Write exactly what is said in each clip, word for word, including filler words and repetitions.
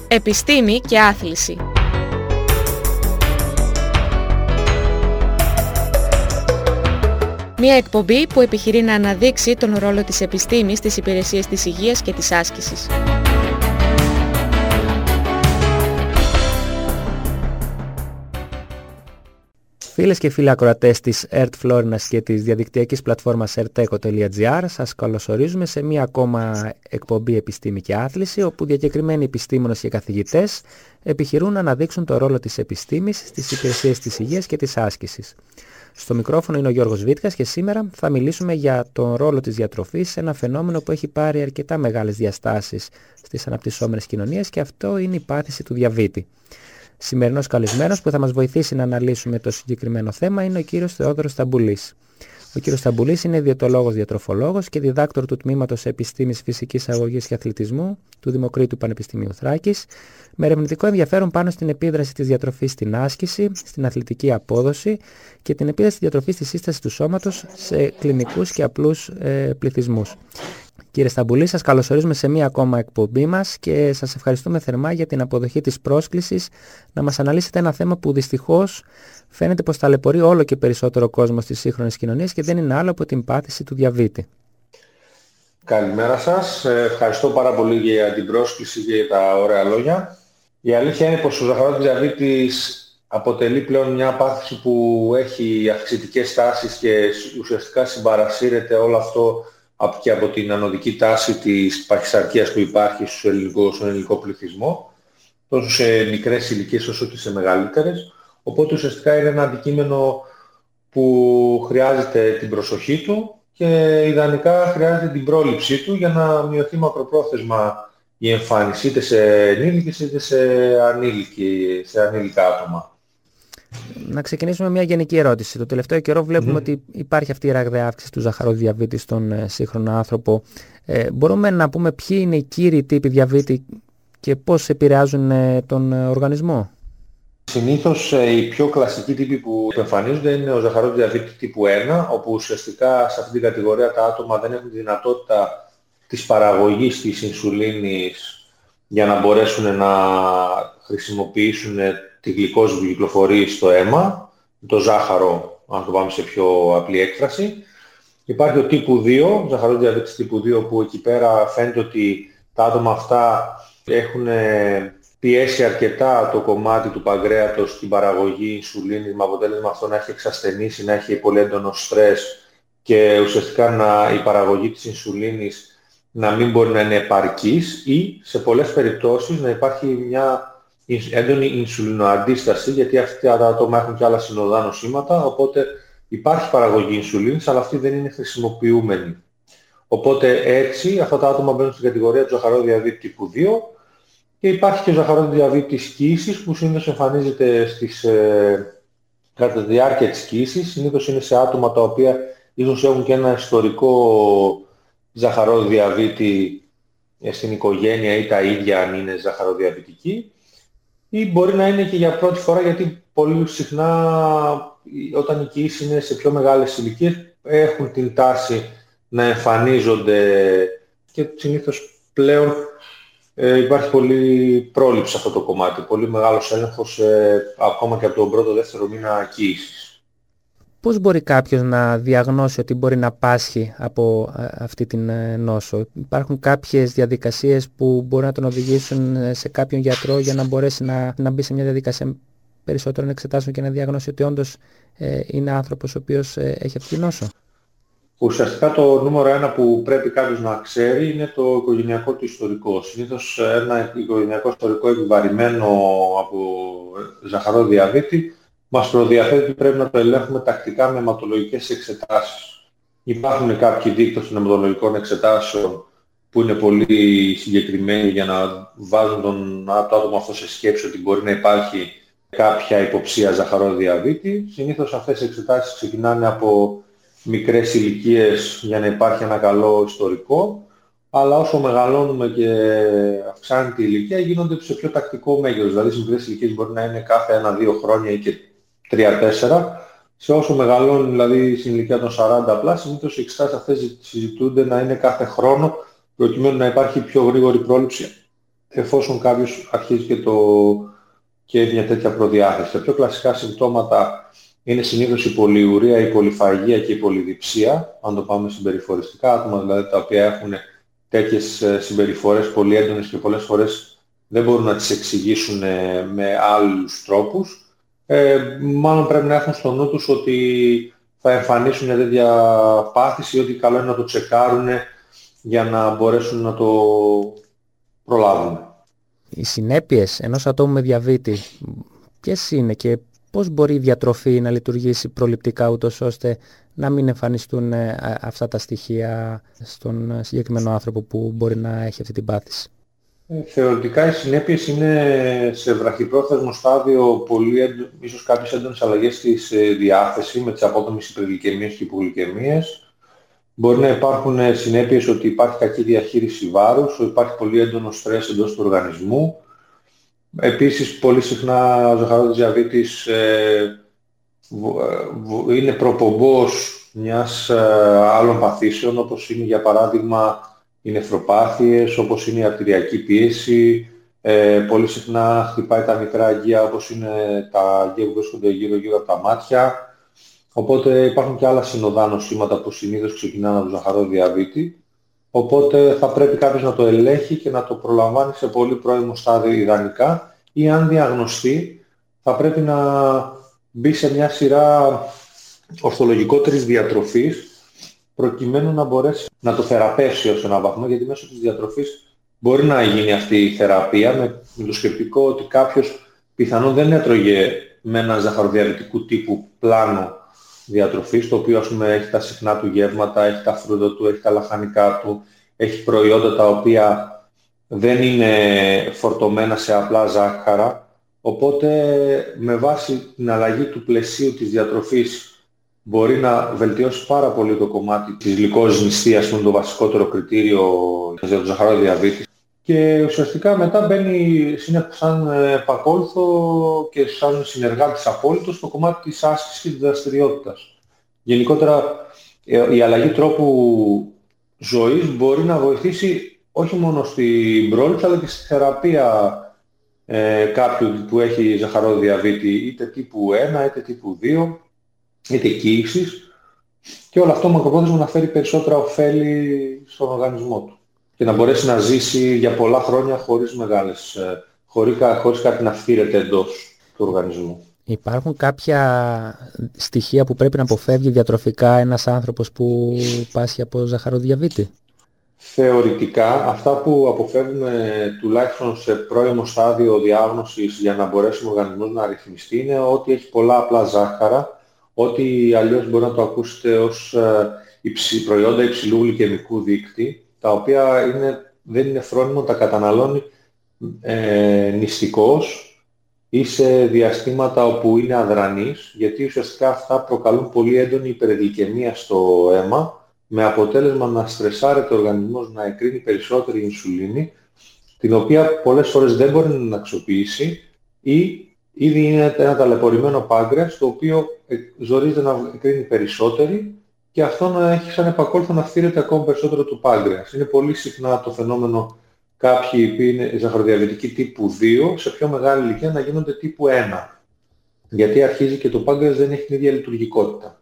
Επιστήμη και άθληση. Μια εκπομπή που επιχειρεί να αναδείξει τον ρόλο της επιστήμης στις υπηρεσίες της υγείας και της άσκησης. Φίλες και φίλοι ακροατές της ΕΡΤ Φλόρινας και της διαδικτυακής πλατφόρμας ερτέκο τελεία τζι άρ, σας καλωσορίζουμε σε μία ακόμα εκπομπή Επιστήμη και Άθληση, όπου διακεκριμένοι επιστήμονες και καθηγητές επιχειρούν να αναδείξουν το ρόλο της επιστήμης στις υπηρεσίες της υγείας και της άσκησης. Στο μικρόφωνο είναι ο Γιώργος Βίτκας και σήμερα θα μιλήσουμε για τον ρόλο της διατροφής σε ένα φαινόμενο που έχει πάρει αρκετά μεγάλες διαστάσεις στις αναπτυσσόμενες κοινωνίες, και αυτό είναι η πάθηση του διαβήτη. Σημερινός καλεσμένος που θα μας βοηθήσει να αναλύσουμε το συγκεκριμένο θέμα είναι ο κύριος Θεόδωρος Σταμπουλής. Ο κύριος Σταμπουλής είναι διαιτολόγος διατροφολόγος και διδάκτορ του Τμήματος Επιστήμης Φυσικής Αγωγής και Αθλητισμού του Δημοκρίτου Πανεπιστημίου Θράκης, με ερευνητικό ενδιαφέρον πάνω στην επίδραση της διατροφής στην άσκηση, στην αθλητική απόδοση και την επίδραση της διατροφής στη σύσταση του σώματος σε κλινικούς και απλούς ε, πληθυσμούς. Κύριε Σταμπουλή, σας καλωσορίζουμε σε μία ακόμα εκπομπή μας και σας ευχαριστούμε θερμά για την αποδοχή της πρόσκλησης να μας αναλύσετε ένα θέμα που δυστυχώς φαίνεται πως ταλαιπωρεί όλο και περισσότερο κόσμο στις σύγχρονες κοινωνίες και δεν είναι άλλο από την πάθηση του διαβήτη. Καλημέρα σας. Ευχαριστώ πάρα πολύ για την πρόσκληση και για τα ωραία λόγια. Η αλήθεια είναι πως ο ζαχαρός διαβήτης αποτελεί πλέον μια πάθηση που έχει αυξητικές τάσεις και ουσιαστικά συμπαρασύρεται όλο αυτό και από την ανωδική τάση της παχυσαρκίας που υπάρχει στον ελληνικό, στον ελληνικό πληθυσμό, τόσο σε μικρές ηλικίες όσο και σε μεγαλύτερες. Οπότε ουσιαστικά είναι ένα αντικείμενο που χρειάζεται την προσοχή του και ιδανικά χρειάζεται την πρόληψή του για να μειωθεί μακροπρόθεσμα η εμφάνιση είτε σε ενήλικες είτε σε, ανήλικη, σε ανήλικα άτομα. Να ξεκινήσουμε με μια γενική ερώτηση. Το τελευταίο καιρό βλέπουμε mm. ότι υπάρχει αυτή η ραγδαία αύξηση του ζαχαροδιαβήτη στον ε, σύγχρονο άνθρωπο. Ε, μπορούμε να πούμε ποιοι είναι οι κύριοι τύποι διαβήτη και πώς επηρεάζουν ε, τον ε, οργανισμό? Συνήθως ε, οι πιο κλασικοί τύποι που εμφανίζονται είναι ο ζαχαροδιαβήτη τύπου ένα, όπου ουσιαστικά σε αυτή την κατηγορία τα άτομα δεν έχουν τη δυνατότητα της παραγωγής της ινσουλίνης για να μπορέσουν να χρησιμοποιήσουν τη γλυκόζη που κυκλοφορεί στο αίμα, το ζάχαρο, αν το πάμε σε πιο απλή έκφραση. Υπάρχει ο τύπου δύο, ζαχαροδιαβήτης τύπου δύο, που εκεί πέρα φαίνεται ότι τα άτομα αυτά έχουν πιέσει αρκετά το κομμάτι του παγκρέατος στην παραγωγή ινσουλίνης, με αποτέλεσμα αυτό να έχει εξασθενήσει, να έχει πολύ έντονο στρες και ουσιαστικά να, η παραγωγή της ινσουλίνης να μην μπορεί να είναι επαρκής ή σε πολλές περιπτώσεις να υπάρχει μια έντονη ινσουλινοαντίσταση, γιατί αυτά τα άτομα έχουν και άλλα συνοδά νοσήματα, οπότε υπάρχει παραγωγή ινσουλίνης, αλλά αυτή δεν είναι χρησιμοποιούμενη. Οπότε έτσι αυτά τα άτομα μπαίνουν στην κατηγορία του ζαχαροδιαβήτη τύπου δύο και υπάρχει και ο ζαχαροδιαβήτης κύησης που συνήθως εμφανίζεται στις, ε, κατά τη διάρκεια της κύησης. Συνήθως είναι σε άτομα τα οποία ίσως έχουν και ένα ιστορικό ζαχαροδιαβήτη στην οικογένεια ή τα ίδια αν είναι ζαχαροδιαβητικοί, ή μπορεί να είναι και για πρώτη φορά, γιατί πολύ συχνά όταν οι κύησεις είναι σε πιο μεγάλες ηλικίες έχουν την τάση να εμφανίζονται και συνήθως πλέον ε, υπάρχει πολύ πρόληψη σε αυτό το κομμάτι, πολύ μεγάλος έλεγχος ε, ακόμα και από τον πρώτο δεύτερο μήνα κύησης. Πώς μπορεί κάποιος να διαγνώσει ότι μπορεί να πάσχει από αυτή την νόσο? Υπάρχουν κάποιες διαδικασίες που μπορεί να τον οδηγήσουν σε κάποιον γιατρό για να μπορέσει να, να μπει σε μια διαδικασία περισσότερων εξετάσεων και να διαγνώσει ότι όντως ε, είναι άνθρωπος ο οποίος ε, έχει αυτή την νόσο? Ουσιαστικά το νούμερο ένα που πρέπει κάποιος να ξέρει είναι το οικογενειακό του ιστορικό. Συνήθως ένα οικογενειακό ιστορικό επιβαρημένο από ζαχαροδιαβήτη μας προδιαθέτει ότι πρέπει να το ελέγχουμε τακτικά με αιματολογικές εξετάσεις. Υπάρχουν κάποιοι δείκτες των αιματολογικών εξετάσεων που είναι πολύ συγκεκριμένοι για να βάζουν τον το άτομο αυτό σε σκέψη ότι μπορεί να υπάρχει κάποια υποψία ζαχαροδιαβήτη. Συνήθως αυτές οι εξετάσεις ξεκινάνε από μικρές ηλικίες για να υπάρχει ένα καλό ιστορικό, αλλά όσο μεγαλώνουμε και αυξάνεται η ηλικία γίνονται σε πιο τακτικό μέγεθος. Δηλαδή στις μικρές ηλικίες μπορεί να είναι κάθε ένα δύο χρόνια ή και τρία τέσσερα. Σε όσο μεγαλώνει, δηλαδή στην ηλικία των σαράντα πλάς, συνήθως οι εξετάσεις αυτές συζητούνται να είναι κάθε χρόνο, προκειμένου να υπάρχει πιο γρήγορη πρόληψη εφόσον κάποιος αρχίζει και, το, και έχει μια τέτοια προδιάθεση. Τα πιο κλασικά συμπτώματα είναι συνήθως η πολυουρία, η πολυφαγία και η πολυδιψία, αν το πάμε συμπεριφοριστικά, άτομα δηλαδή τα οποία έχουν τέτοιες συμπεριφορές πολύ έντονες και πολλές φορές δεν μπορούν να τις εξηγήσουν με άλλους τρόπους. Ε, μάλλον πρέπει να έχουν στο νου τους ότι θα εμφανίσουν μια τέτοια πάθηση ή ότι καλό είναι να το τσεκάρουν για να μπορέσουν να το προλάβουν. Οι συνέπειες ενός ατόμου με διαβήτη ποιες είναι και πώς μπορεί η διατροφή να λειτουργήσει προληπτικά ούτως ώστε να μην εμφανιστούν αυτά τα στοιχεία στον συγκεκριμένο άνθρωπο που μπορεί να έχει αυτή την πάθηση? Ε, θεωρητικά οι συνέπειες είναι σε βραχυπρόθεσμο στάδιο πολύ έντο, ίσως κάποιες έντονες αλλαγές στη διάθεση με τις απότομες υπεργλυκαιμίες και υπογλυκαιμίες. Μπορεί να υπάρχουν συνέπειες ότι υπάρχει κακή διαχείριση βάρους, ότι υπάρχει πολύ έντονο στρες εντός του οργανισμού. Επίσης, πολύ συχνά ο ζαχαρόδης διαβήτης ε, ε, είναι προπομπός μιας ε, άλλων παθήσεων, όπως είναι για παράδειγμα οι νεφροπάθειες, όπως είναι η αρτηριακή πίεση. Ε, πολύ συχνά χτυπάει τα μικρά αγγεία, όπως είναι τα αγγεία που βρίσκονται γύρω-γύρω από τα μάτια. Οπότε υπάρχουν και άλλα συνοδά νοσήματα που συνήθως ξεκινάνε από τον ζαχαρόδη διαβήτη. Οπότε θα πρέπει κάποιος να το ελέγχει και να το προλαμβάνει σε πολύ πρώιμο στάδιο ιδανικά, ή αν διαγνωστεί θα πρέπει να μπει σε μια σειρά ορθολογικότερης διατροφής προκειμένου να μπορέσει να το θεραπεύσει ως έναν βαθμό, γιατί μέσω της διατροφής μπορεί να γίνει αυτή η θεραπεία με, με το σκεπτικό ότι κάποιος πιθανόν δεν έτρωγε με ένα ζαχαροδιαβητικού τύπου πλάνο διατροφής, το οποίο ας πούμε έχει τα συχνά του γεύματα, έχει τα φρούτα του, έχει τα λαχανικά του, έχει προϊόντα τα οποία δεν είναι φορτωμένα σε απλά ζάχαρα. Οπότε με βάση την αλλαγή του πλαισίου της διατροφής μπορεί να βελτιώσει πάρα πολύ το κομμάτι της γλυκόζης νηστείας, που είναι το βασικότερο κριτήριο για τον ζαχαρόδη διαβήτη. Και ουσιαστικά μετά μπαίνει σαν επακόλουθο και σαν συνεργάτης απόλυτος στο κομμάτι της άσκησης και της δραστηριότητας. Γενικότερα η αλλαγή τρόπου ζωής μπορεί να βοηθήσει όχι μόνο στην πρόληψη αλλά και στη θεραπεία ε, κάποιου που έχει ζαχαρόδη διαβήτη, είτε τύπου ένα είτε τύπου δύο, είτε κύηξης, και όλο αυτό μακροπρόθεσμα να φέρει περισσότερα ωφέλη στον οργανισμό του και να μπορέσει να ζήσει για πολλά χρόνια χωρίς μεγάλες, χωρίς, χωρίς κάτι να φθήρεται εντός του οργανισμού. Υπάρχουν κάποια στοιχεία που πρέπει να αποφεύγει διατροφικά ένας άνθρωπος που πάσχει από ζαχαροδιαβήτη? Θεωρητικά, αυτά που αποφεύγουμε τουλάχιστον σε πρώιμο στάδιο διάγνωσης για να μπορέσει ο οργανισμός να ρυθμιστεί είναι ότι έχει πολλά απλά ζάχαρα, ότι αλλιώς μπορεί να το ακούσετε ως υψη, προϊόντα υψηλού γλυκαιμικού δείκτη, τα οποία είναι, δεν είναι φρόνιμο, τα καταναλώνει ε, νηστικώς ή σε διαστήματα όπου είναι αδρανής, γιατί ουσιαστικά αυτά προκαλούν πολύ έντονη υπεργλυκαιμία στο αίμα, με αποτέλεσμα να στρεσάρεται ο οργανισμός να εκρίνει περισσότερη ινσουλίνη, την οποία πολλές φορές δεν μπορεί να αξιοποιήσει, ή ήδη είναι ένα ταλαιπωρημένο πάγκρεας, το οποίο ζορίζεται να εκρίνει περισσότερη και αυτό να έχει σαν επακόλουθο να φθήρεται ακόμα περισσότερο του πάγκρεας. Είναι πολύ συχνά το φαινόμενο κάποιοι που είναι ζαχαροδιαβητικοί τύπου δύο σε πιο μεγάλη ηλικία να γίνονται τύπου ένα, γιατί αρχίζει και το πάγκρεας δεν έχει την ίδια λειτουργικότητα.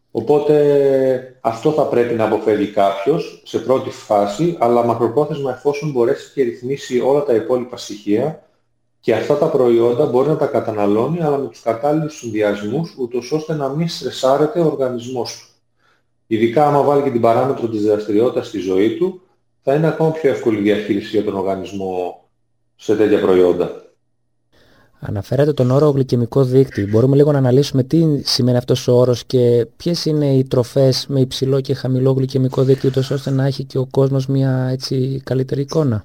Οπότε αυτό θα πρέπει να αποφεύγει κάποιος σε πρώτη φάση, αλλά μακροπρόθεσμα εφόσον μπορέσει και ρυθμίσει όλα τα υπόλοιπα στοιχεία, και αυτά τα προϊόντα μπορεί να τα καταναλώνει, αλλά με τους κατάλληλους συνδυασμούς, ούτως ώστε να μην στρεσάρεται ο οργανισμός του. Ειδικά άμα βάλει και την παράμετρο της δραστηριότητας στη ζωή του, θα είναι ακόμα πιο εύκολη διαχείριση για τον οργανισμό σε τέτοια προϊόντα. Αναφέρατε τον όρο γλυκαιμικό δείκτη. Μπορούμε λίγο να αναλύσουμε τι σημαίνει αυτός ο όρος και ποιες είναι οι τροφές με υψηλό και χαμηλό γλυκαιμικό δείκτη, ούτως ώστε να έχει και ο κόσμος μια έτσι καλύτερη εικόνα?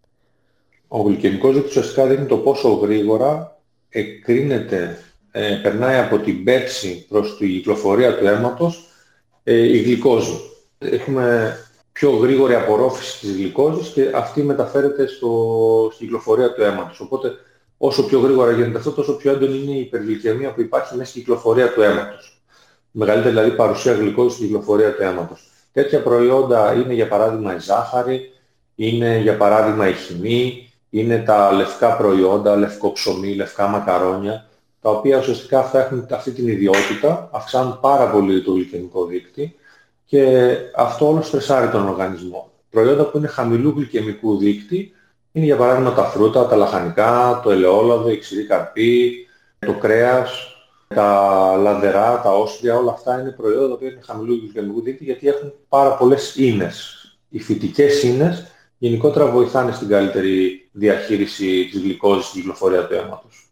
Ο γλυκαιμικός δείκτης ουσιαστικά δείχνει το πόσο γρήγορα εκρίνεται, ε, περνάει από την πέψη προς τη κυκλοφορία του αίματος ε, η γλυκόζη. Έχουμε πιο γρήγορη απορρόφηση της γλυκόζης και αυτή μεταφέρεται στο, στην κυκλοφορία του αίματος. Οπότε όσο πιο γρήγορα γίνεται αυτό, τόσο πιο έντονη είναι η υπεργλυκαιμία που υπάρχει μέσα στην κυκλοφορία του αίματος. Μεγαλύτερη δηλαδή παρουσία γλυκόζης στην κυκλοφορία του αίματος. Τέτοια προϊόντα είναι για παράδειγμα η ζάχαρη, είναι για παράδειγμα η χυμή, είναι τα λευκά προϊόντα, λευκό ψωμί, λευκά μακαρόνια, τα οποία ουσιαστικά αυτά έχουν αυτή την ιδιότητα, αυξάνουν πάρα πολύ το γλυκαιμικό δείκτη και αυτό όλο στρεσάρει τον οργανισμό. Προϊόντα που είναι χαμηλού γλυκαιμικού δείκτη είναι για παράδειγμα τα φρούτα, τα λαχανικά, το ελαιόλαδο, η ξηρή καρπή, το κρέας, τα λαδερά, τα όσπρια, όλα αυτά είναι προϊόντα που είναι χαμηλού γλυκαιμικού δείκτη γιατί έχουν πάρα πολλές ίνες. Οι φυτικές ίνες γενικότερα βοηθάνε στην καλύτερη διαχείριση της γλυκόζης στην κυκλοφορία του αίματος.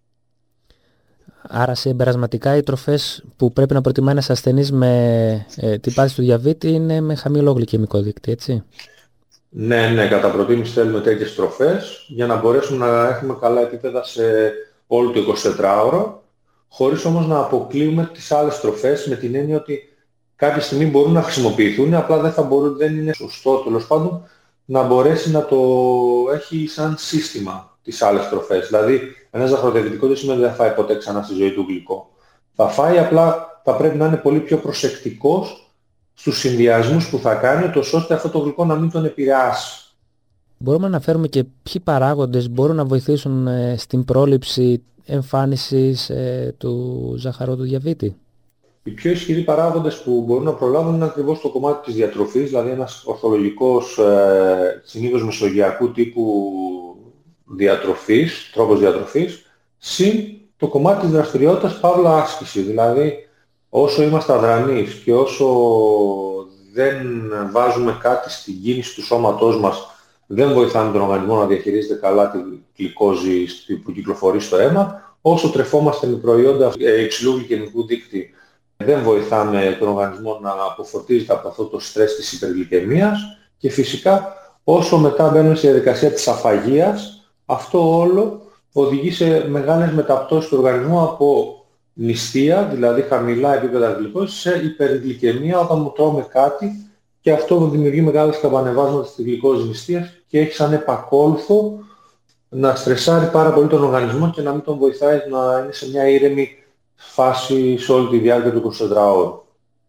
Άρα συμπερασματικά οι τροφές που πρέπει να προτιμάει ένας ασθενής με ε, την πάθηση του διαβήτη είναι με χαμηλό γλυκαιμικό δείκτη, έτσι? Ναι, ναι, κατά προτίμηση θέλουμε τέτοιες τροφές για να μπορέσουμε να έχουμε καλά επίπεδα σε όλο το εικοσιτετράωρο, χωρίς όμως να αποκλείουμε τις άλλες τροφές με την έννοια ότι κάποια στιγμή μπορούν να χρησιμοποιηθούν, απλά δεν θα μπορούν, δεν είναι σωστό τέλος πάντων να μπορέσει να το έχει σαν σύστημα τις άλλες τροφές. Δηλαδή, ένας ζαχαροτευτικός δεν σημαίνει ότι δεν θα φάει ποτέ ξανά στη ζωή του γλυκό. Θα φάει, απλά θα πρέπει να είναι πολύ πιο προσεκτικός στους συνδυασμούς που θα κάνει, ώστε αυτό το γλυκό να μην τον επηρεάσει. Μπορούμε να αναφέρουμε και ποιοι παράγοντες μπορούν να βοηθήσουν ε, στην πρόληψη εμφάνισης ε, του ζαχαρότου διαβήτη? Οι πιο ισχυροί παράγοντες που μπορούν να προλάβουν είναι ακριβώς το κομμάτι της διατροφής, δηλαδή ένας ορθολογικός, ε, συνήθως μεσογειακού τύπου διατροφής, τρόπος διατροφής, συν το κομμάτι της δραστηριότητας παύλα άσκηση. Δηλαδή, όσο είμαστε αδρανείς και όσο δεν βάζουμε κάτι στην κίνηση του σώματός μας, δεν βοηθάμε τον οργανισμό να διαχειρίζεται καλά τη γλυκόζη που κυκλοφορεί στο αίμα, όσο τρεφόμαστε με προϊόντα υψηλού γλυκαιμικού δείκτη, δεν βοηθάμε τον οργανισμό να αποφορτίζεται από αυτό το στρες της υπεργλυκαιμίας και φυσικά όσο μετά μπαίνουμε στη διαδικασία της αφαγείας, αυτό όλο οδηγεί σε μεγάλες μεταπτώσεις του οργανισμού από νηστεία, δηλαδή χαμηλά επίπεδα γλυκόζης, σε υπεργλυκαιμία όταν μου τρώμε κάτι και αυτό δημιουργεί μεγάλες καμπανεβάσματα στη γλυκόζη νηστείας και έχει σαν επακόλουθο να στρεσάρει πάρα πολύ τον οργανισμό και να μην τον βοηθάει να είναι σε μια ήρεμη φάση σε όλη τη διάρκεια του εικοσιτετράωρου.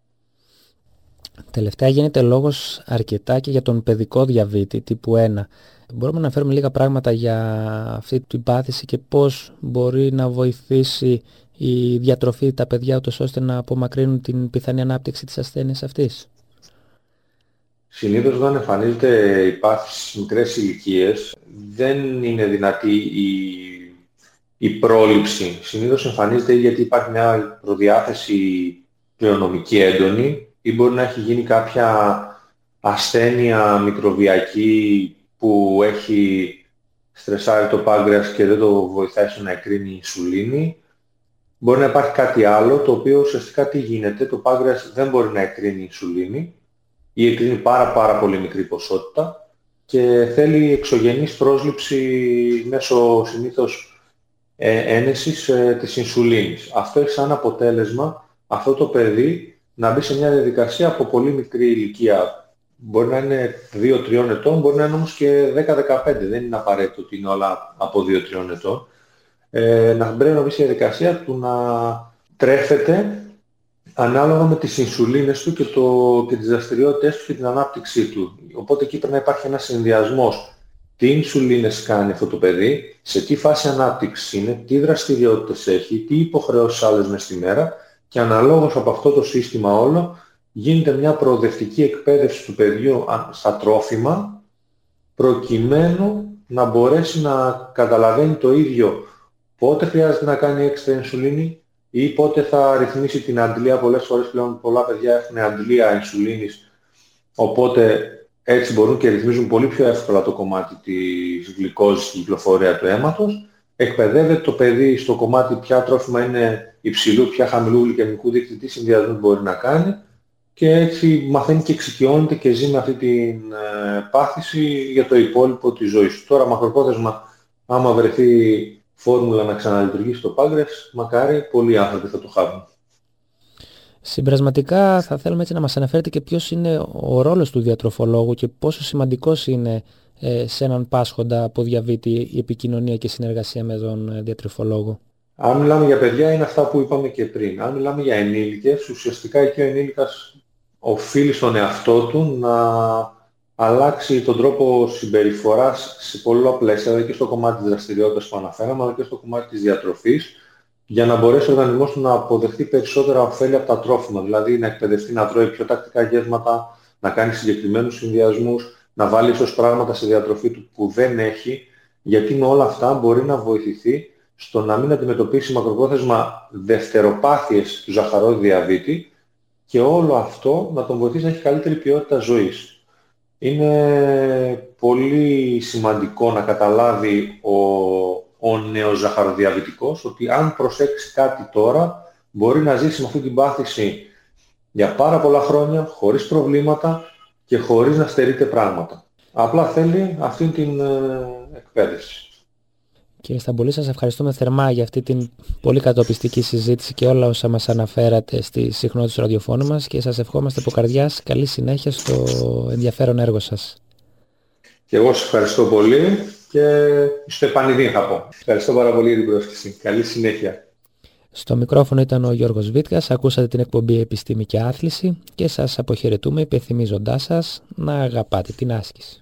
Τελευταία γίνεται λόγος αρκετά και για τον παιδικό διαβήτη τύπου ένα. Μπορούμε να φέρουμε λίγα πράγματα για αυτή την πάθηση και πώς μπορεί να βοηθήσει η διατροφή τα παιδιά ούτως ώστε να απομακρύνουν την πιθανή ανάπτυξη της ασθένειας αυτής? Συνήθως όταν εμφανίζεται η πάθηση στις μικρές ηλικίες δεν είναι δυνατή η, η πρόληψη. Συνήθως εμφανίζεται γιατί υπάρχει μια προδιάθεση κληρονομική έντονη ή μπορεί να έχει γίνει κάποια ασθένεια μικροβιακή που έχει στρεσάρει το πάγκρεας και δεν το βοηθάει στο να εκρίνει ινσουλίνη. Μπορεί να υπάρχει κάτι άλλο το οποίο ουσιαστικά τι γίνεται, το πάγκρεας δεν μπορεί να εκρίνει ινσουλίνη ή εκρίνει πάρα πάρα πολύ μικρή ποσότητα και θέλει εξωγενής πρόσληψη μέσω συνήθως ε, ένεσης ε, της ινσουλίνης. Αυτό έχει σαν αποτέλεσμα αυτό το παιδί να μπει σε μια διαδικασία από πολύ μικρή ηλικία. Μπορεί να είναι δύο τρία ετών, μπορεί να είναι όμως και δέκα δεκαπέντε, δεν είναι απαραίτητο ότι είναι όλα από δύο τρία ετών. Ε, να μπαίνει να μπει σε διαδικασία του να τρέφεται ανάλογα με τις ινσουλίνες του και, το, και τις δραστηριότητες του και την ανάπτυξή του. Οπότε εκεί πρέπει να υπάρχει ένας συνδυασμός. Τι ινσουλίνες κάνει αυτό το παιδί, σε τι φάση ανάπτυξης είναι, τι δραστηριότητες έχει, τι υποχρεώσεις άλλες μες στη μέρα και αναλόγως από αυτό το σύστημα όλο γίνεται μια προοδευτική εκπαίδευση του παιδιού στα τρόφιμα προκειμένου να μπορέσει να καταλαβαίνει το ίδιο πότε χρειάζεται να κάνει έξτρα ινσουλίνη ή πότε θα ρυθμίσει την αντλία. Πολλές φορές πλέον πολλά παιδιά έχουν αντλία ινσουλίνης, οπότε έτσι μπορούν και ρυθμίζουν πολύ πιο εύκολα το κομμάτι της γλυκόζης στην κυκλοφορία του αίματος. Εκπαιδεύεται το παιδί στο κομμάτι ποια τρόφιμα είναι υψηλού, ποια χαμηλού γλυκαιμικού δείκτη, τι συνδυασμούς μπορεί να κάνει και έτσι μαθαίνει και εξοικειώνεται και ζει με αυτή την ε, πάθηση για το υπόλοιπο της ζωής του. Τώρα μακροπρόθεσμα, άμα βρεθεί φόρμουλα να ξαναλειτουργήσει το πάγκρες, μακάρι πολλοί άνθρωποι θα το χάνουν. Συμπερασματικά θα θέλουμε έτσι να μας αναφέρετε και ποιος είναι ο ρόλος του διατροφολόγου και πόσο σημαντικός είναι ε, σε έναν πάσχοντα από διαβήτη η επικοινωνία και συνεργασία με τον διατροφολόγο. Αν μιλάμε για παιδιά είναι αυτά που είπαμε και πριν. Αν μιλάμε για ενήλικες, ουσιαστικά εκεί ο ενήλικας οφείλει στον εαυτό του να αλλάξει τον τρόπο συμπεριφοράς σε πολλά πλαίσια, δηλαδή και στο κομμάτι της δραστηριότητας που αναφέραμε, αλλά και στο κομμάτι της διατροφής, για να μπορέσει ο οργανισμός του να αποδεχτεί περισσότερα ωφέλη από τα τρόφιμα, δηλαδή να εκπαιδευτεί να τρώει πιο τακτικά γεύματα, να κάνει συγκεκριμένους συνδυασμούς, να βάλει ίσως πράγματα στη διατροφή του που δεν έχει, γιατί με όλα αυτά μπορεί να βοηθηθεί στο να μην αντιμετωπίσει μακροπρόθεσμα δευτεροπάθειες του ζαχαρόδι διαβήτη και όλο αυτό να τον βοηθήσει να έχει καλύτερη ποιότητα ζωής. Είναι πολύ σημαντικό να καταλάβει ο, ο νέος ζαχαροδιαβητικός ότι αν προσέξει κάτι τώρα μπορεί να ζήσει με αυτή την πάθηση για πάρα πολλά χρόνια, χωρίς προβλήματα και χωρίς να στερείται πράγματα. Απλά θέλει αυτή την ε, εκπαίδευση. Κύριε Σταμπουλή, σας ευχαριστούμε θερμά για αυτή την πολύ κατοπιστική συζήτηση και όλα όσα μας αναφέρατε στη συχνότητα του ραδιοφώνου μας και σας ευχόμαστε από καρδιάς καλή συνέχεια στο ενδιαφέρον έργο σας. Και εγώ σας ευχαριστώ πολύ και στο επανειδή θα πω. Ευχαριστώ πάρα πολύ για την πρόσκληση. Καλή συνέχεια. Στο μικρόφωνο ήταν ο Γιώργος Βίτκας, ακούσατε την εκπομπή Επιστήμη και Άθληση και σας αποχαιρετούμε υπενθυμίζοντάς σας να αγαπάτε την άσκηση.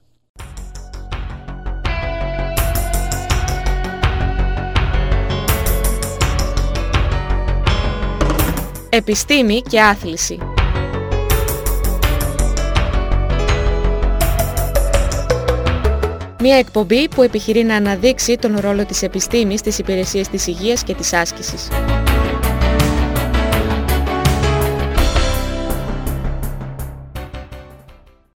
Επιστήμη και Άθληση. Μια εκπομπή που επιχειρεί να αναδείξει τον ρόλο της επιστήμης στις υπηρεσίες της υγείας και της άσκησης.